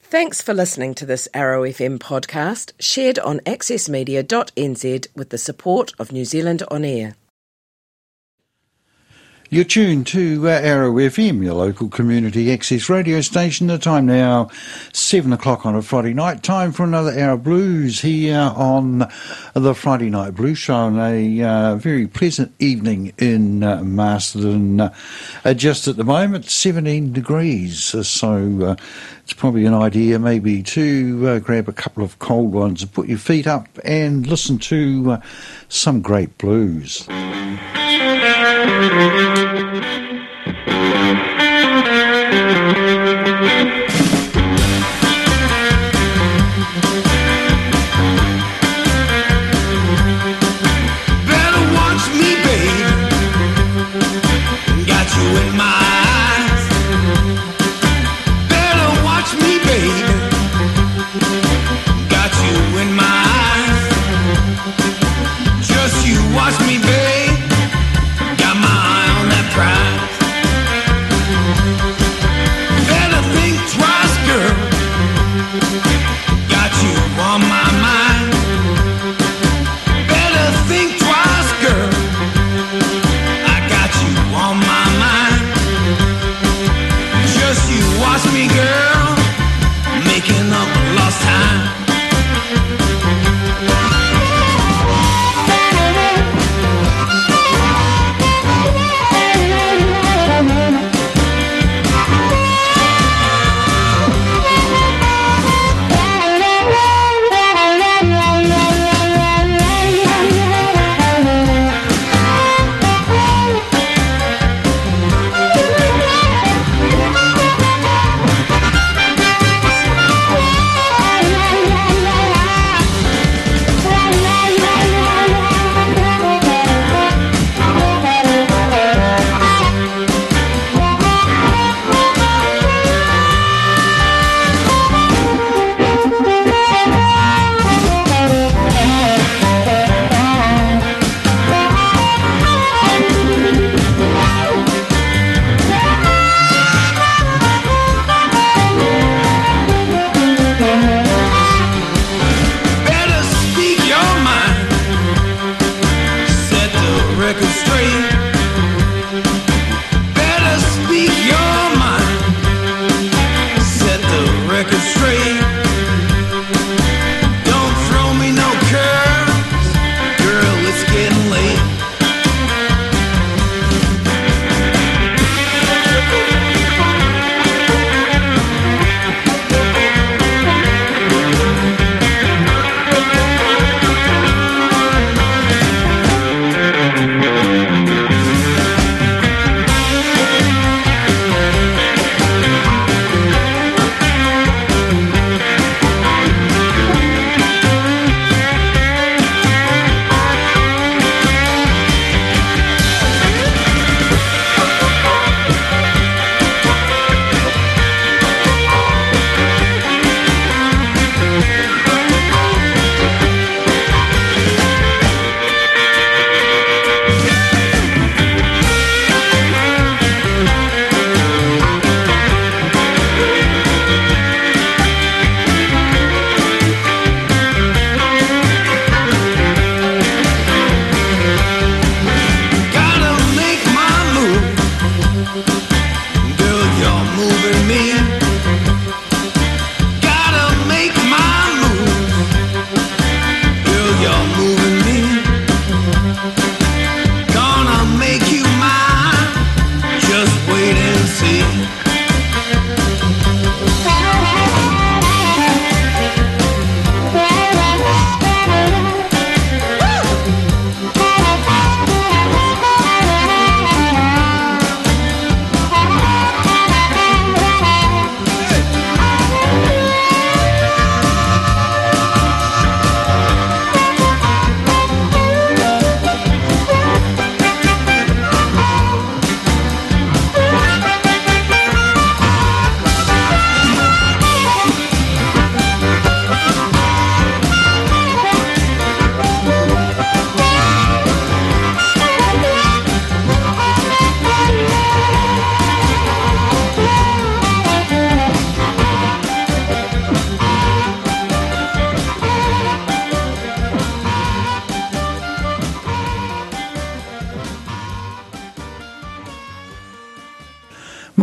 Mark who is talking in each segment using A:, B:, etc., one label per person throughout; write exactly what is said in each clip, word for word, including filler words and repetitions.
A: Thanks for listening to this Arrow F M podcast, shared on access media dot n z with the support of New Zealand On Air.
B: You're tuned to uh, Arrow F M, your local community access radio station. The time now, seven o'clock on a Friday night. Time for another hour of blues here on the Friday Night Blues Show on a uh, very pleasant evening in uh, Masterton. Uh, just at the moment, seventeen degrees. So uh, it's probably an idea maybe to uh, grab a couple of cold ones and put your feet up and listen to uh, some great blues.
C: Watch me, babe. Got my eye on that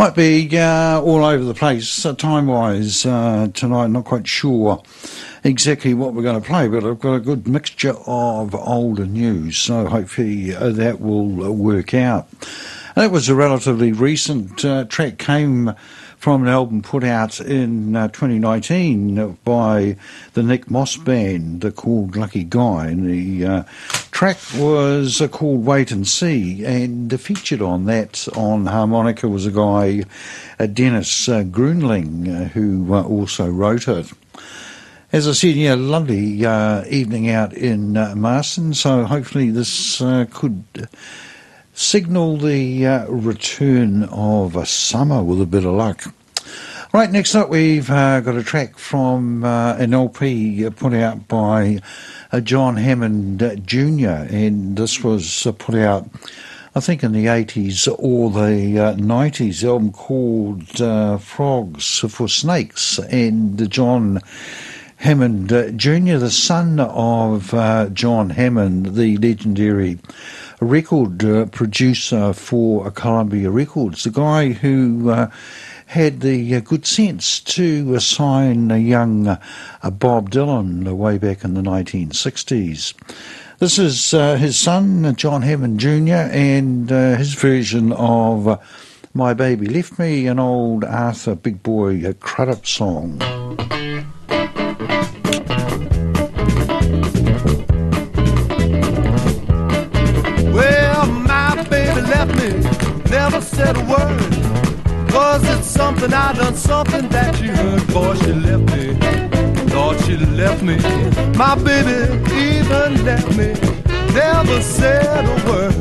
B: Might be uh, all over the place uh, time-wise uh, tonight. Not quite sure exactly what we're going to play, but I've got a good mixture of old and new, so hopefully uh, that will uh, work out. And that was a relatively recent uh, track, came from an album put out in uh, twenty nineteen by the Nick Moss Band uh, called Lucky Guy. And the uh, track was uh, called Wait and See, and uh, featured on that on harmonica was a guy, uh, Dennis uh, Grunling, uh, who uh, also wrote it. As I said, yeah, lovely uh, evening out in uh, Marston, so hopefully this uh, could signal the uh, return of a summer with a bit of luck. Right, next up we've uh, got a track from uh, an L P put out by uh, John Hammond uh, Junior, and this was uh, put out, I think, in the eighties or the uh, nineties, album called uh, Frogs for Snakes, and John Hammond uh, Junior, the son of uh, John Hammond, the legendary record uh, producer for Columbia Records, the guy who uh, had the uh, good sense to uh, sign a young uh, Bob Dylan uh, way back in the nineteen sixties. This is uh, his son, uh, John Hammond Junior, and uh, his version of uh, My Baby Left Me, an old Arthur Big Boy uh, Crudup song.
C: Never said a word, cause it's something I done, something that you heard. Boy, she left me, Lord, she left me. My baby even left me, never said a word.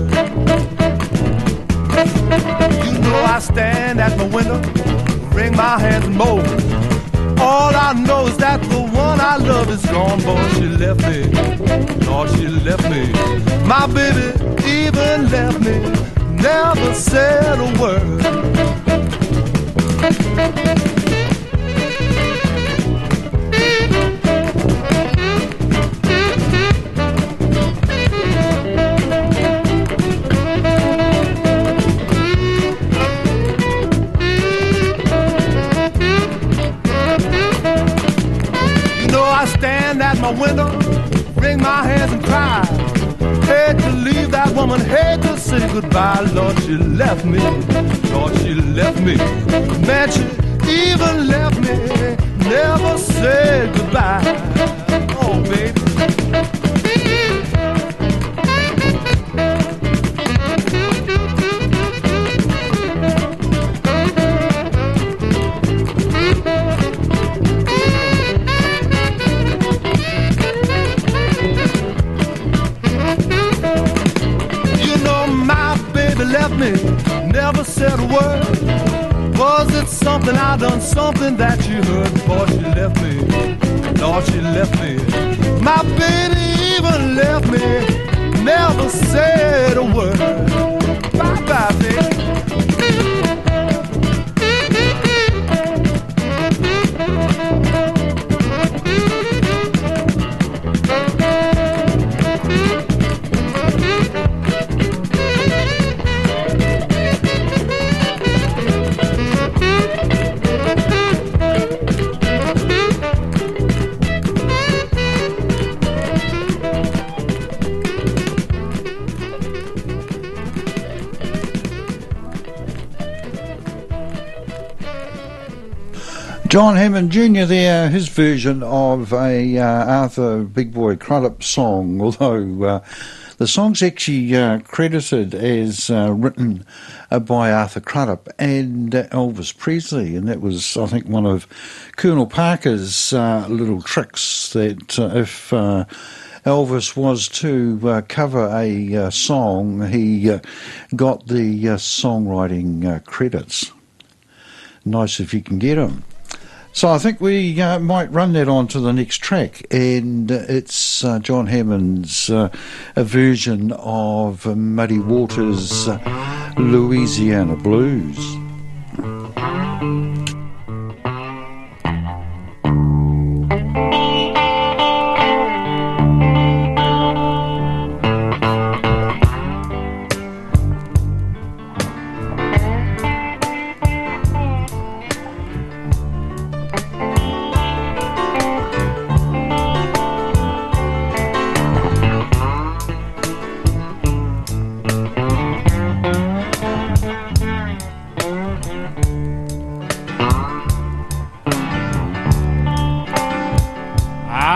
C: You know I stand at my window, wring my hands and moan. All I know is that the one I love is gone. Boy, she left me, Lord, she left me. My baby even left me, never said a word. You know I stand at my window, wring my hands and cry. Hate to leave that woman, hate to say goodbye. Lord, she left me, Lord, she left me. Man, she even left me, never said goodbye. Oh, baby. Left me, never said a word. Was it something I done, something that you heard? Boy, she left me, Lord, she left me. My baby even left me, never said a word. Bye-bye, baby.
B: John Hammond Junior there, his version of a uh, Arthur Big Boy Crudup song, although uh, the song's actually uh, credited as uh, written uh, by Arthur Crudup and uh, Elvis Presley, and that was, I think, one of Colonel Parker's uh, little tricks, that uh, if uh, Elvis was to uh, cover a uh, song, he uh, got the uh, songwriting uh, credits. Nice if you can get them. So I think we uh, might run that on to the next track, and uh, it's uh, John Hammond's uh, a version of uh, Muddy Waters' uh, Louisiana Blues.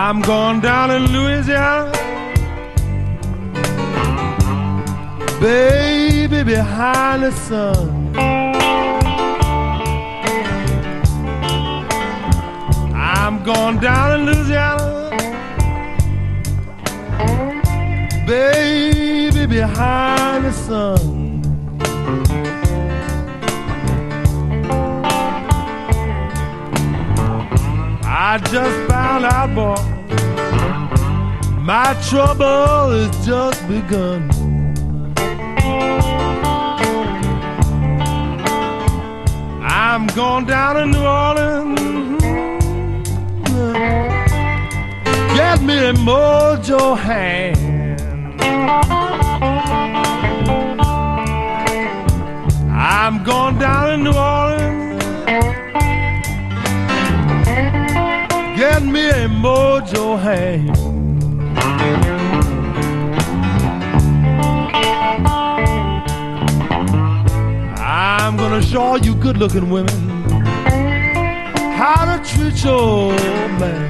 C: I'm going down in Louisiana, baby, behind the sun. I'm going down in Louisiana, baby, behind the sun. I just found out, boy, my trouble has just begun. I'm going down to New Orleans, get me a mojo hand. I'm going down to New Orleans, get me a mojo hand. I'm gonna show you good-looking women how to treat your man.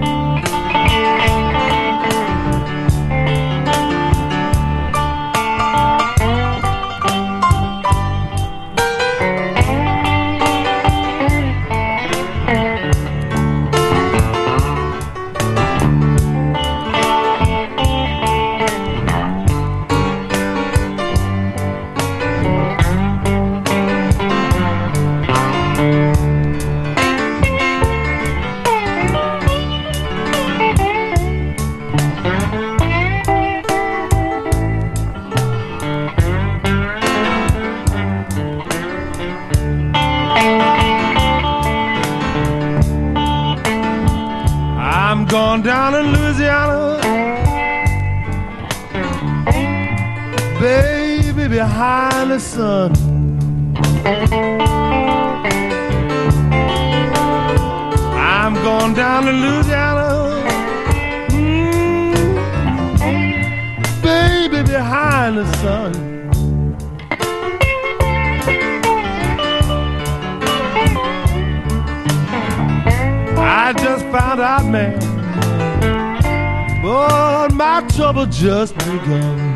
C: Gone down in Louisiana, baby, behind the sun. I'm going down to Louisiana, mm, baby, behind the sun. I just found out, man, but my trouble just begun.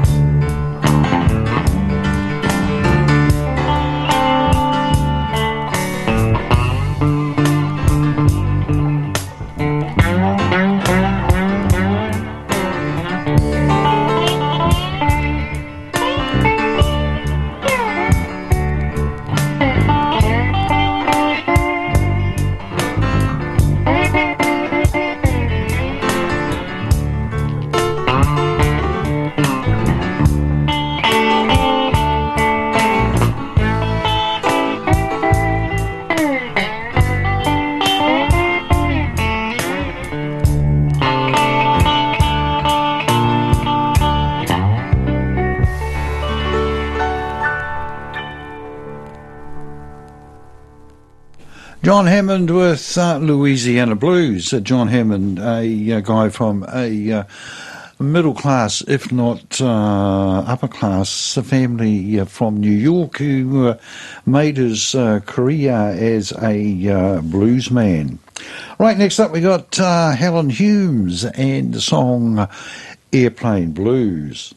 B: John Hammond with uh, Louisiana Blues. Uh, John Hammond, a, a guy from a uh, middle class, if not uh, upper class, family uh, from New York who uh, made his uh, career as a uh, blues man. Right, next up we got uh, Helen Humes and the song Airplane Blues.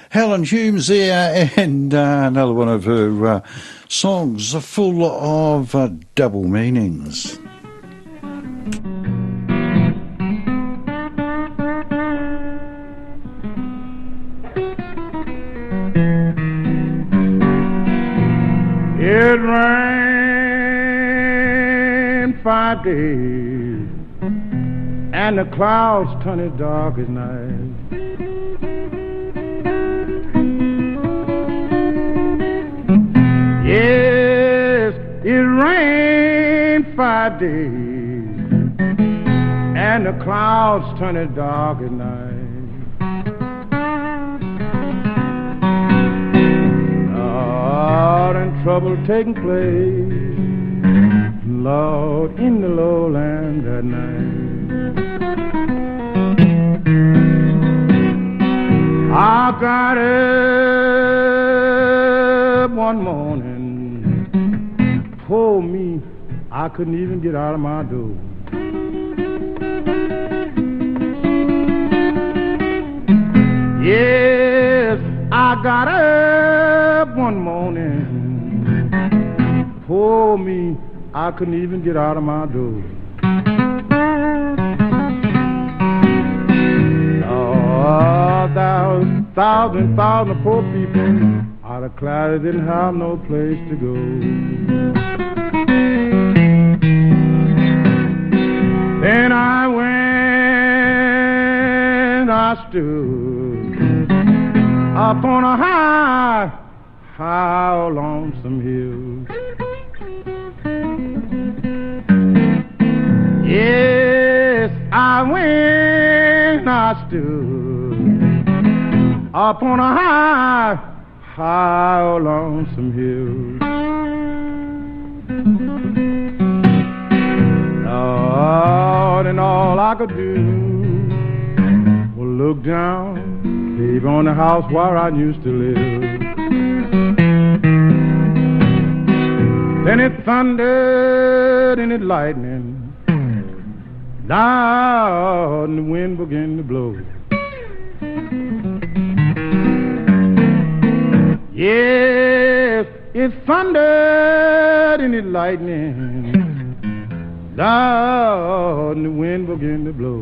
B: Helen Humes there, and uh, another one of her uh, songs full of uh, double meanings.
C: It rained five days, and the clouds turned as dark as night. Yes, it rained five days, and the clouds turned as dark as night. Lord, and trouble taking place, Lord, in the lowland that night. I got up one morning, poor me, I couldn't even get out of my door. Yes, I got up one morning, poor me, I couldn't even get out of my door. Oh, thousands, thousands, thousands of poor people out of clouds didn't have no place to go. Then I went, I stood up on a high, high lonesome hill. Yes, I went, I stood up on a high, high lonesome hill. Lord, and all I could do was look down, baby, on the house where I used to live. Then it thundered and it lightning, loud, and the wind began to blow. Yes, it thundered and it lightning, loud, and the wind began to blow.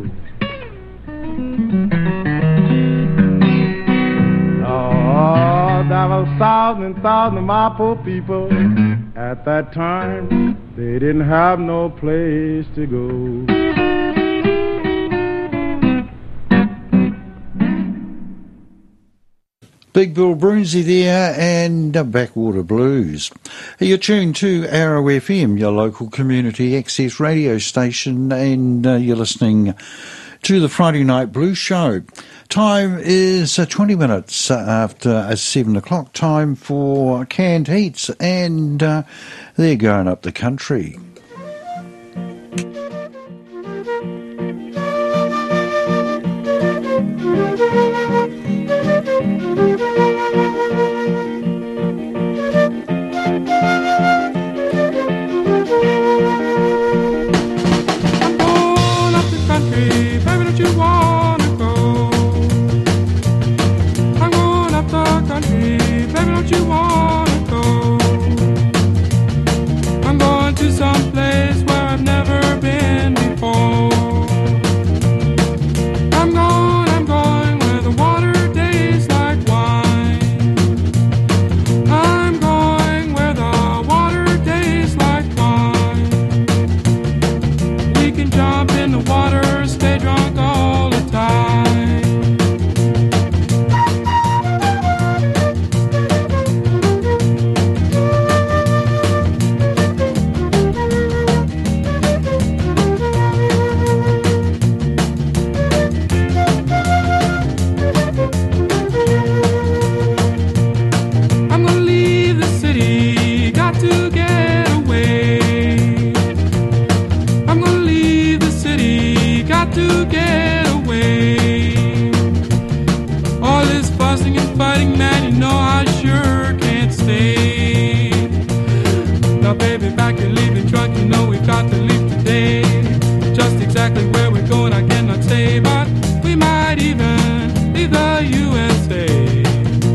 C: Oh, there was thousands and thousands of my poor people. At that time, they didn't have no place to go.
B: Big Bill Brunsey there, and uh, Backwater Blues. You're tuned to Arrow F M, your local community access radio station, and uh, you're listening to the Friday Night Blues Show. Time is uh, twenty minutes after uh, seven o'clock, time for Canned Heats, and uh, they're going up the country.
D: Where we're going I cannot say, but we might even leave the U S A.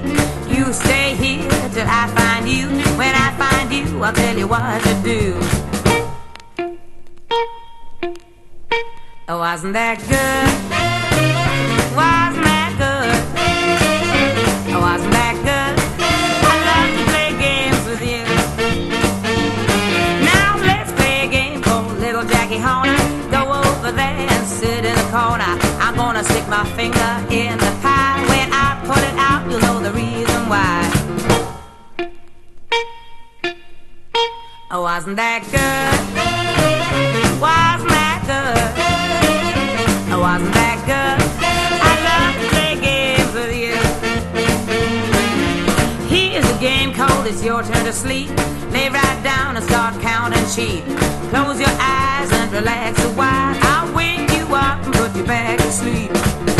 D: You stay here till I find you. When I find you, I'll tell you what to do. Oh, wasn't that good? Wasn't that good? Oh, wasn't that good? I love to play games with you. Now let's play a game called Little Jackie Horner. Go over there and sit in the corner. I'm gonna stick my finger in the pie. When I put it out, you'll know the reason why. Oh, wasn't that good? Wasn't that good? Oh, wasn't that good? I love to play games with you. Here's a game called It's Your Turn to Sleep. Lay right down and start counting sheep. Close your eyes and relax a while. I'll wake you up and put you back to sleep.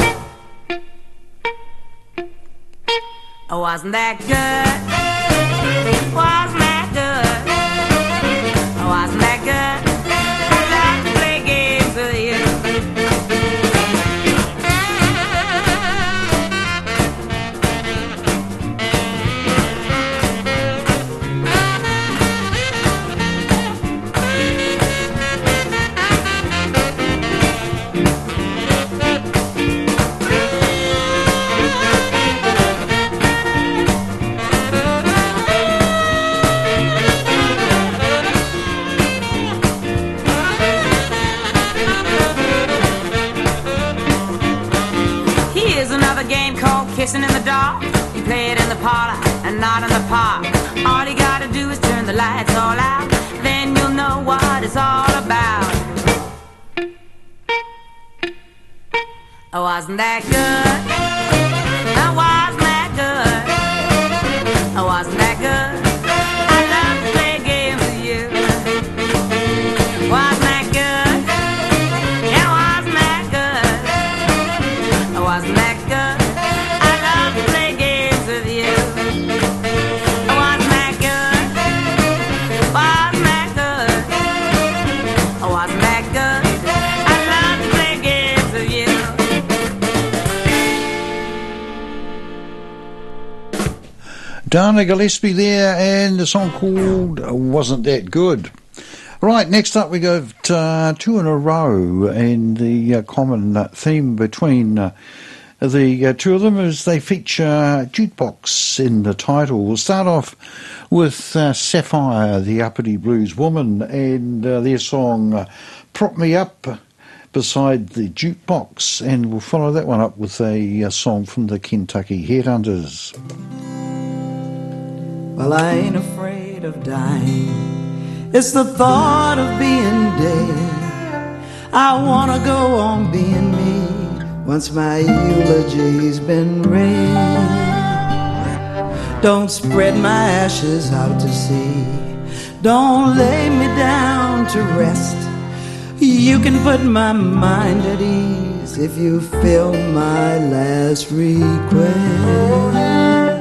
D: Oh, wasn't that good? Wasn't that good? Oh, wasn't that good? I love to play games with you. Kissing in the dark, you play it in the parlor and not in the park. All you gotta do is turn the lights all out, then you'll know what it's all about. Oh, wasn't that good? Oh, wasn't that good? Oh, wasn't that good? I love to play games with you. Wasn't that good? Yeah, wasn't that good? Oh, wasn't that good?
B: Dana Gillespie there, and the song called Wasn't That Good. Right, next up we go to, uh, two in a row, and the uh, common uh, theme between uh, the uh, two of them is they feature jukebox in the title. We'll start off with uh, Sapphire, the uppity blues woman, and uh, their song uh, Prop Me Up Beside the Jukebox, and we'll follow that one up with a uh, song from the Kentucky Headhunters.
E: Well, I ain't afraid of dying. It's the thought of being dead. I wanna go on being me once my eulogy's been read. Don't spread my ashes out to sea. Don't lay me down to rest. You can put my mind at ease if you fill my last request.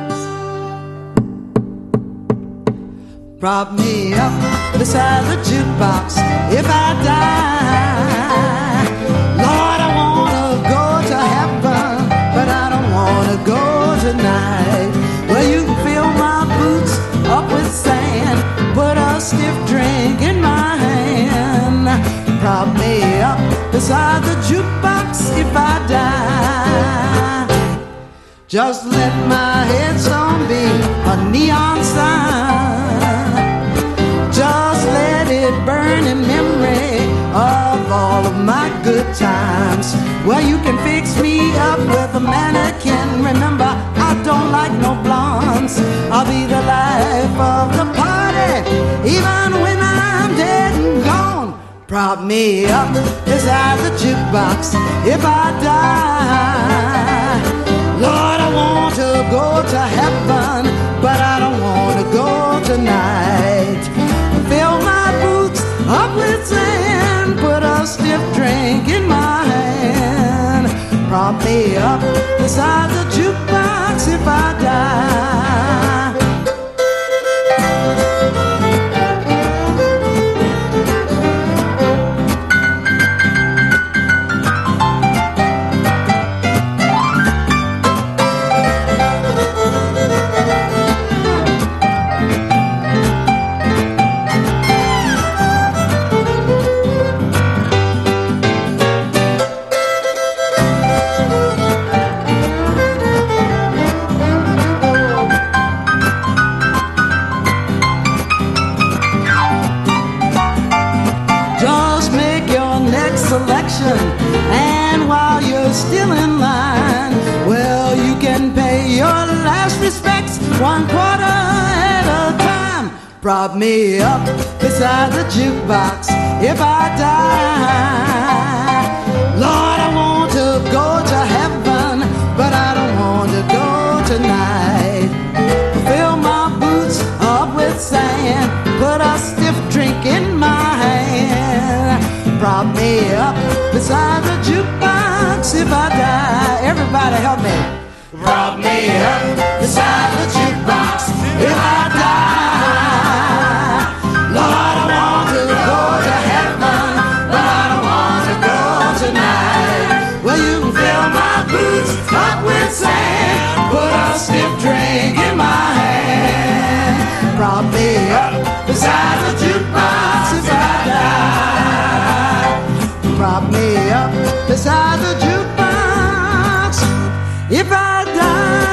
E: Prop me up beside the jukebox if I die. Lord, I wanna go to heaven, but I don't wanna go tonight. Well, you can fill my boots up with sand, put a stiff drink in my hand. Prop me up beside the jukebox if I die. Just let my headstone be a neon sign. Just let it burn in memory of all of my good times. Well, you can fix me up with a mannequin. Remember, I don't like no blondes. I'll be the life of the party, even when I'm dead and gone. Prop me up beside the jukebox if I die. Lord, I want to go to heaven, but I don't want to go tonight. Fill my boots up with sand, put a stiff drink in my hand. Prop me up beside the jukebox if I die. one quarter at a time. Prop me up beside the jukebox if I die. Lord, I want to go to heaven, but I don't want to go tonight. Fill my boots up with sand, put a stiff drink in my hand. Prop me up beside the jukebox if I die. Everybody help me. Prop me up beside the jukebox if I die. Lord, I want to go to heaven, but I don't want to go tonight. Well, you can fill my boots up with sand, put a stiff drink in my hand. Prop me up beside the jukebox if I die. Prop me up beside the jukebox if I die.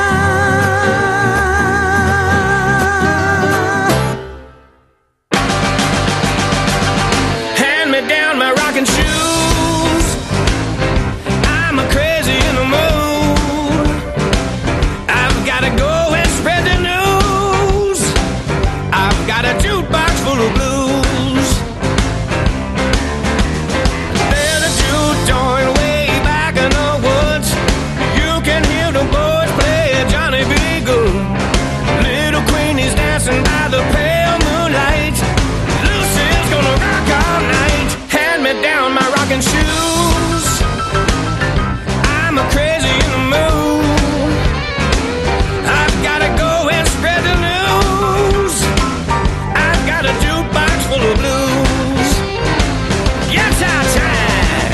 F: Hand me down my rocking shoes. I'm a crazy in the mood. I've gotta go and spread the news. I've got a jukebox full of blues. There's a juke joint way back in the woods. You can hear the boys play Johnny B. Good. Little Queenie's dancing by the pale moonlight. Lucille's gonna rock all night. Hand me down my rocking shoes. I'm a crazy in the mood. I've gotta go and spread the news. I've got a jukebox full of blues. Yatta time.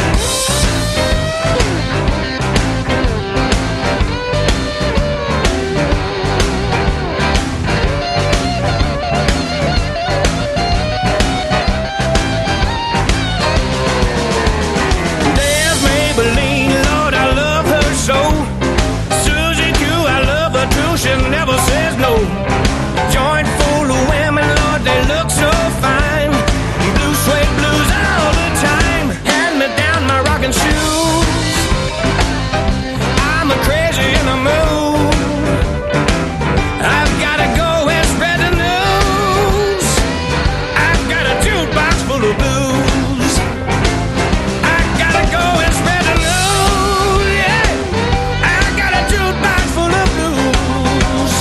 F: There's Maybelline, Lord, I love her so. Susie Q, I love her too, she never says no. Joint full of women, Lord, they look so fine. Blue suede blues all the time. Hand me down my rocking shoes. I'm a crazy in the mood. I've gotta go and spread the news. I've got a jukebox full of blues. I gotta go and spread the news, yeah. I got a jukebox full of blues.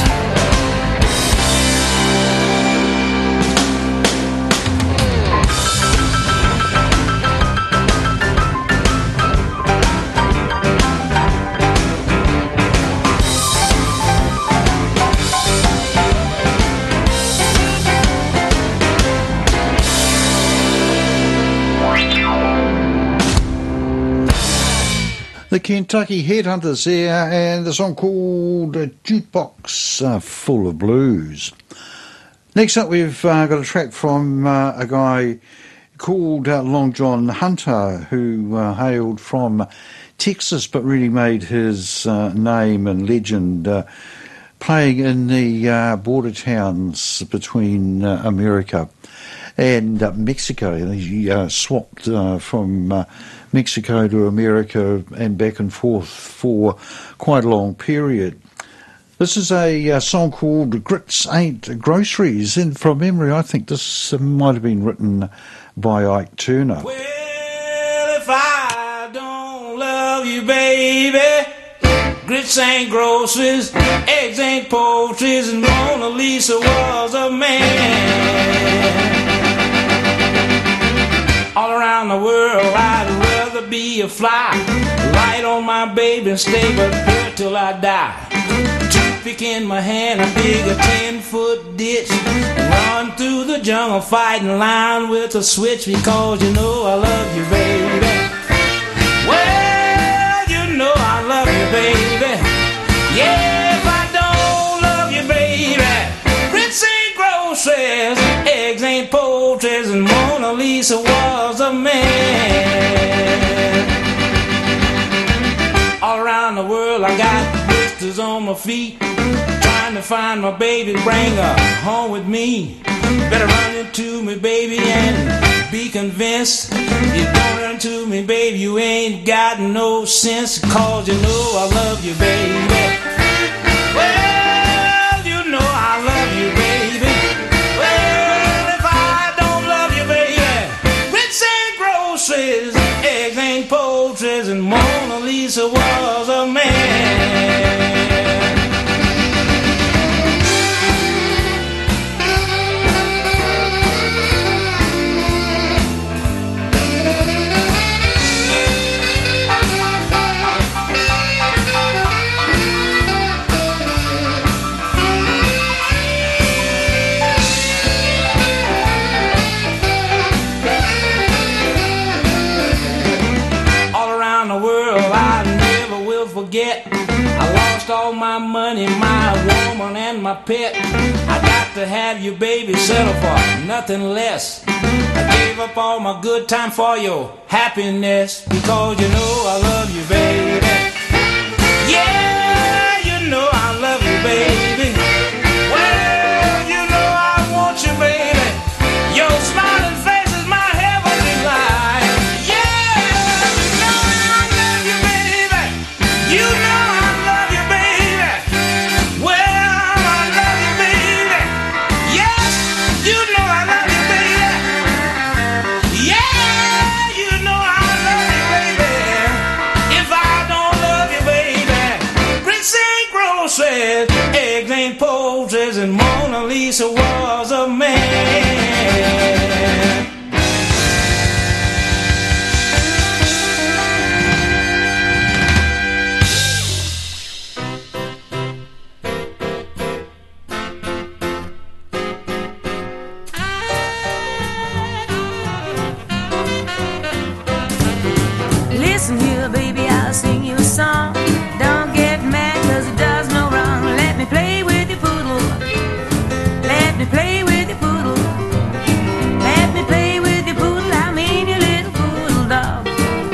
B: The Kentucky Headhunters here, and the song called uh, Jukebox uh, Full of Blues. Next up, we've uh, got a track from uh, a guy called uh, Long John Hunter, who uh, hailed from Texas but really made his uh, name and legend uh, playing in the uh, border towns between uh, America and uh, Mexico. He uh, swapped uh, from uh, Mexico to America and back and forth for quite a long period. This is a uh, song called Grits Ain't Groceries, and from memory I think this uh, might have been written by Ike Turner.
G: Well, if I don't love you, baby, grits ain't groceries, eggs ain't poultries, and Mona Lisa was a man. All around the world I'd rather be a fly, light on my baby and stay but here till I die. Toothpick in my hand, I dig a ten-foot ditch, run through the jungle fighting line with a switch, because you know I love you, baby. Well, you know I love you, baby. Yeah, if I don't love you, baby, grits ain't groceries, eggs ain't poultries, and Mona Lisa was a man. All around the world I got blisters on my feet, trying to find my baby, bring her home with me. Better run into me, baby, and be convinced. You don't run to me, baby, you ain't got no sense, cause you know I love you, baby. Well, you know Lisa was a man. Forget, I lost all my money, my woman and my pet. I got to have you, baby, settle for nothing less. I gave up all my good time for your happiness, because you know I love you, baby. Yeah, you know I love you, baby. Well, you know I want you, baby. Your smiling face is my heavenly light. You know I love you, baby. Well, I love you, baby. Yes, you know I love you, baby. Yeah, you know I love you, baby. If I don't love you, baby, Prince ain't groceries, eggs ain't poultry, and Mona Lisa was a man.
D: Listen here, baby, I'll sing you a song. Don't get mad, cause it does no wrong. Let me play with your poodle. Let me play with your poodle. Let me play with your poodle, I mean your little poodle dog.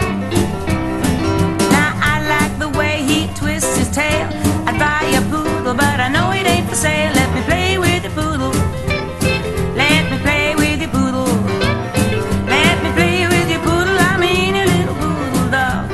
D: Now I like the way he twists his tail. I'd buy a poodle, but I know it ain't for sale. Let me play with your poodle. Let me play with your poodle. Let me play with your poodle, I mean your little poodle dog.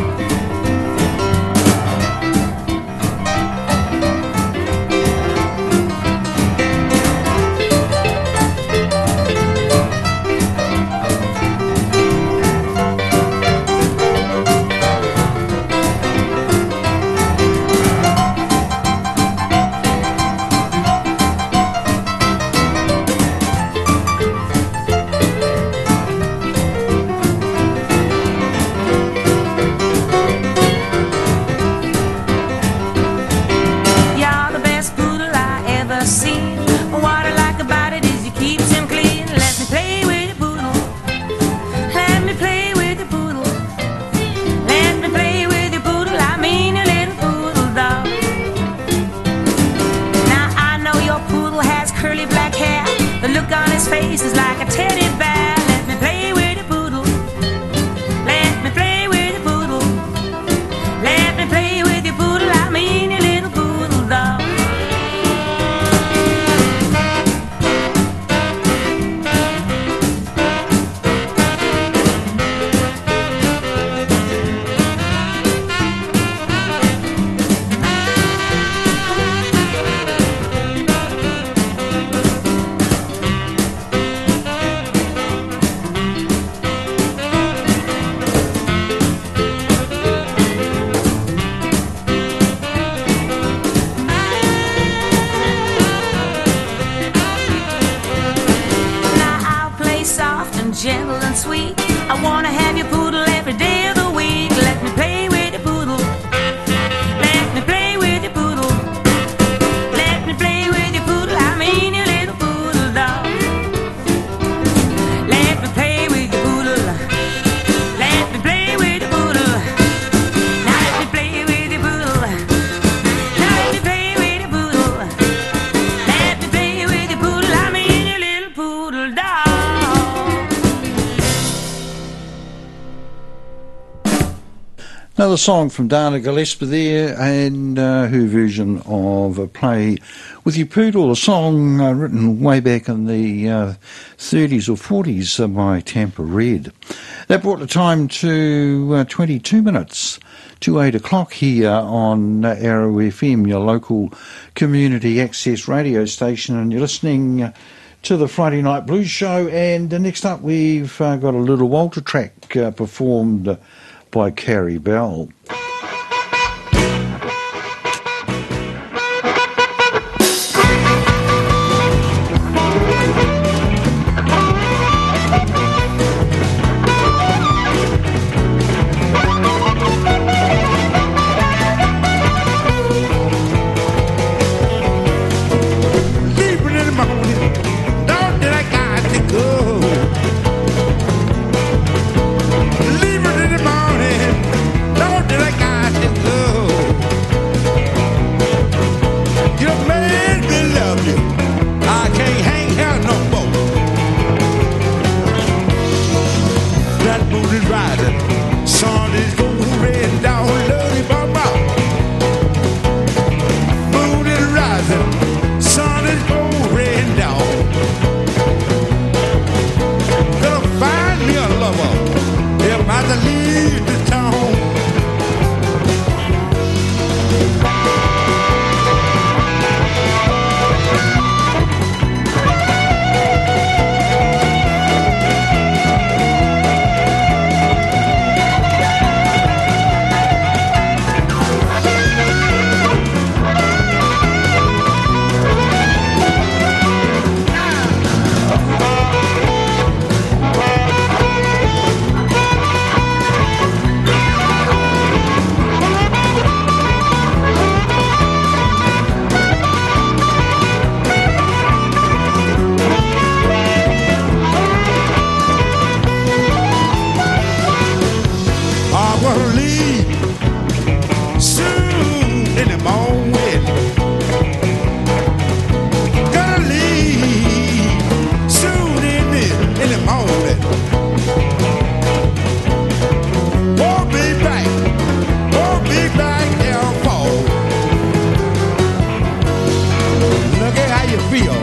D: You're the best poodle I ever seen. What I like about it is you keeps him clean. Let me play with your poodle. Let me play with your poodle. Let me play with your poodle, I mean your little poodle dog. Now I know your poodle has curly black hair. The look on his face is like a teddy bear. Let me play with your poodle. Let me play with your poodle. Let me play with your poodle, I mean your little poodle dog. Now I'll play soft and gentle and sweet. I wanna have your poodle every day of the week. Let me play with your poodle. Let me play with your poodle. Let me play with your poodle, I mean your little poodle dog. Let me play with your poodle. Let me play with your poodle. Now let me play with your poodle. Now let me play with your poodle. Let me play with your poodle, I mean your little poodle dog.
B: Another song from Dana Gillespie there, and uh, her version of a Play with Your Poodle, a song uh, written way back in the uh, thirties or forties uh, by Tampa Red. That brought the time to uh, twenty-two minutes to eight o'clock here on uh, Arrow F M, your local community access radio station, and you're listening uh, to the Friday Night Blues Show. And uh, next up we've uh, got a little Walter track uh, performed uh, by Carrie Bell.
C: feel.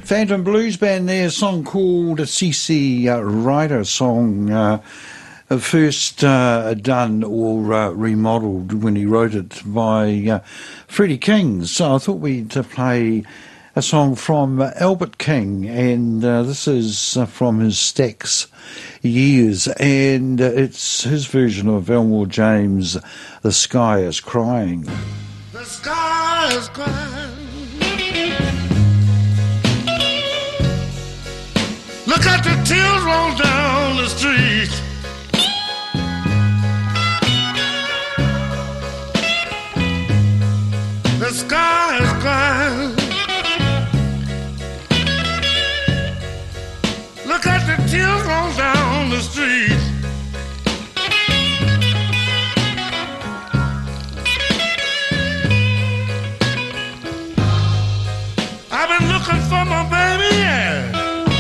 B: Phantom Blues Band there, a song called C C uh, Rider song, uh, first uh, done or uh, remodelled when he wrote it by uh, Freddie King. So I thought we'd uh, play a song from uh, Albert King, and uh, this is uh, from his Stax years, and uh, it's his version of Elmore James' The Sky is Crying.
H: The sky is crying. Look at the tears roll down the street. The sky is crying. Look at the tears roll down the street. I've been looking for my baby, yeah.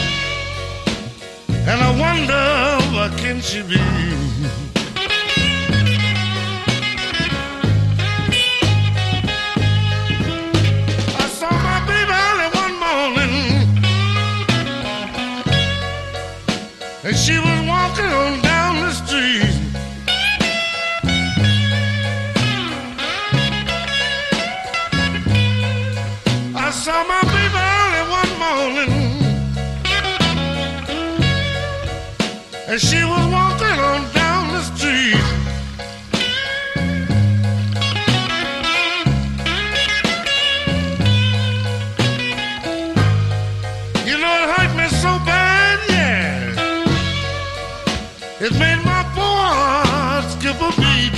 H: And I wonder, where can she be? I saw my baby early one morning, and she was walking on down the street. I saw my baby early one morning, and she was walking on down the street. You know it hurt me so bad, yeah. It made my poor heart skip a beat.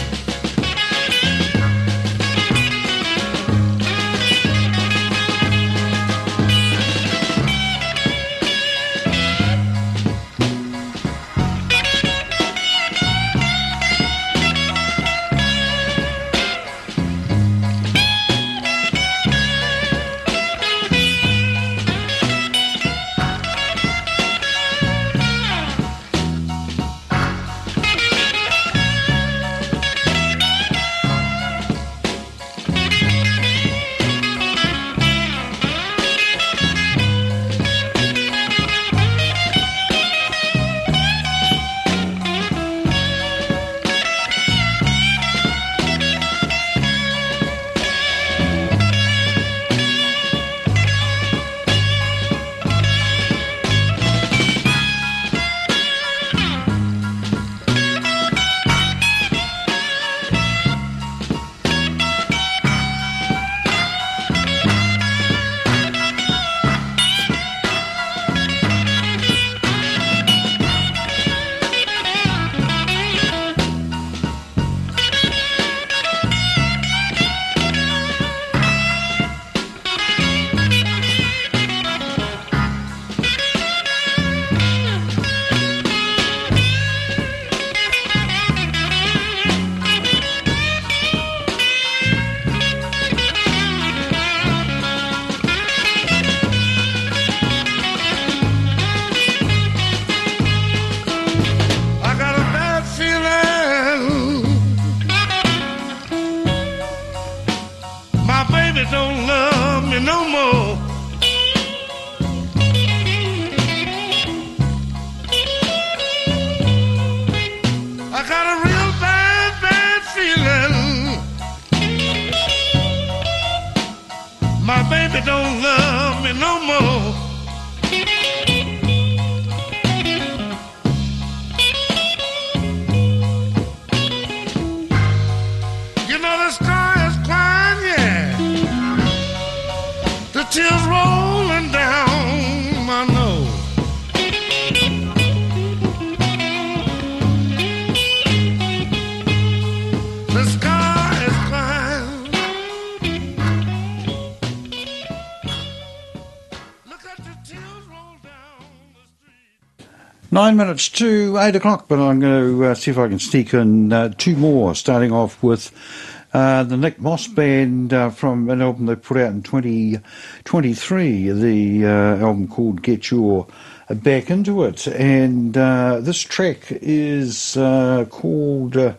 B: Nine minutes to eight o'clock, but I'm going to uh, see if I can sneak in uh, two more, starting off with uh, the Nick Moss Band uh, from an album they put out in twenty twenty-three, the uh, album called Get Your Back Into It. And uh, this track is uh, called, uh,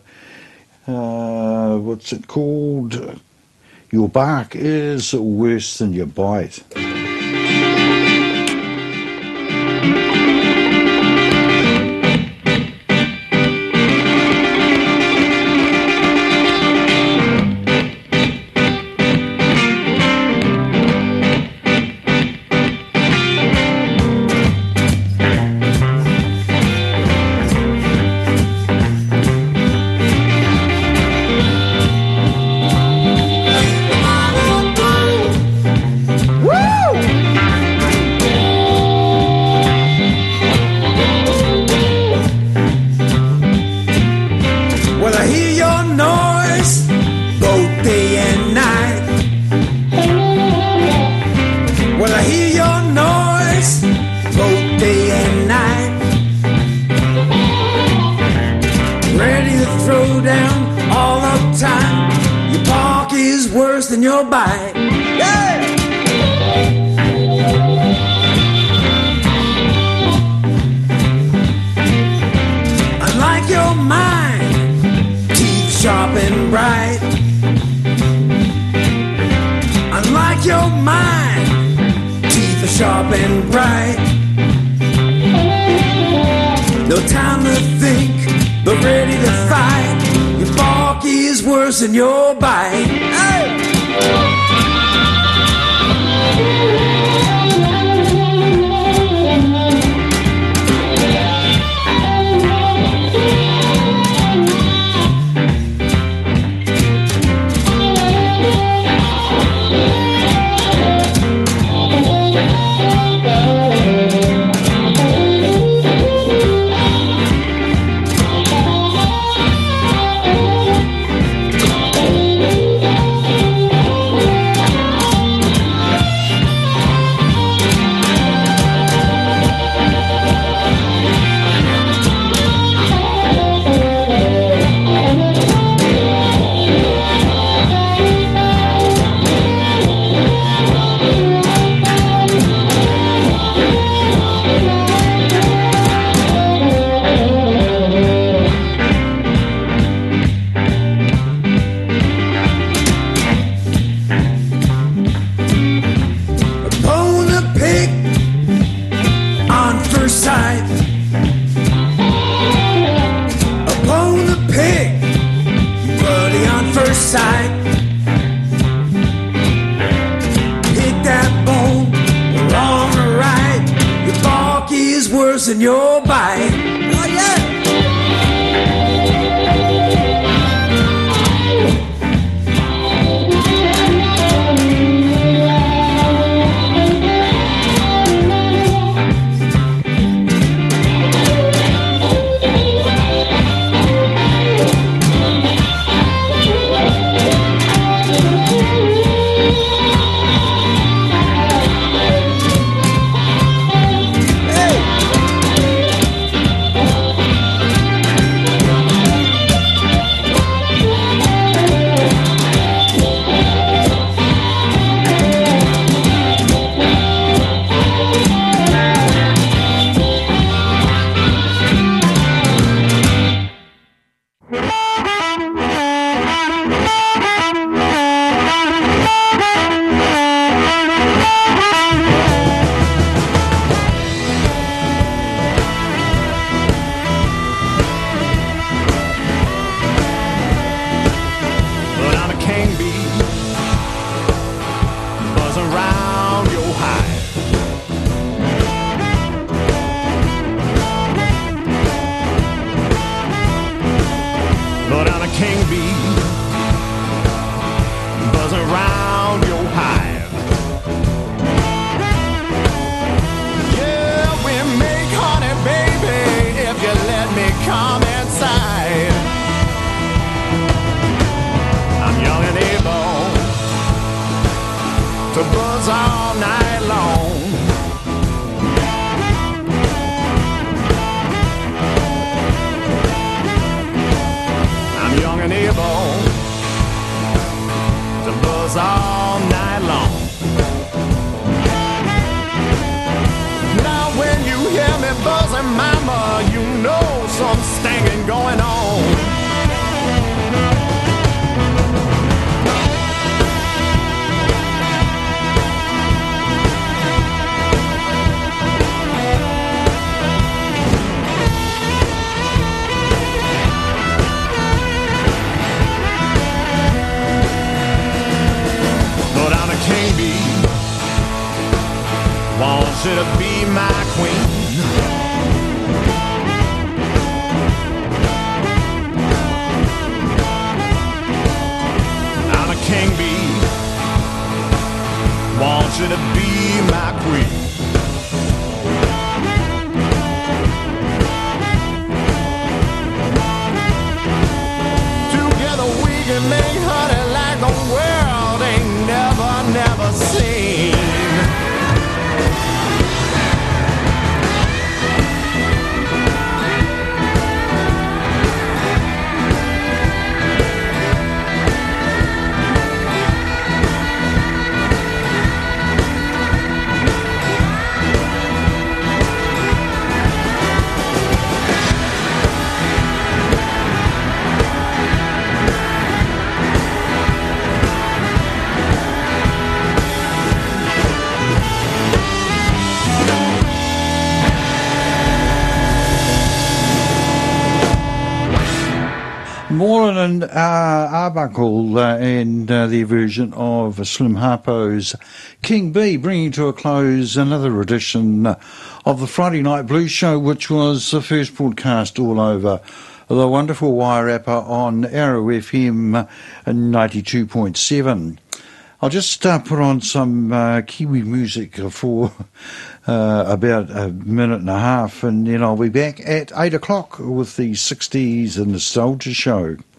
B: uh, what's it called? Your Bark Is Worse Than Your Bite.
I: ready to throw down all the time. Your bark is worse than your bite. Yeah! Unlike your mind, teeth sharp and bright. Unlike your mind, teeth are sharp and bright. No time to think, but ready to fight. Your bark is worse than your bite. Hey! In your bite. Oh yeah.
F: you to be my queen. I'm a king bee, want you to be my queen. Together we can make honey like the world ain't never, never seen.
B: Moreland and uh, Arbuckle uh, and uh, their version of Slim Harpo's King B, bringing to a close another edition of the Friday Night Blues Show, which was the first broadcast all over the wonderful Wairarapa on Arrow F M ninety-two point seven. I'll just uh, put on some uh, Kiwi music for uh, about a minute and a half, and then I'll be back at eight o'clock with the sixties and Nostalgia Show.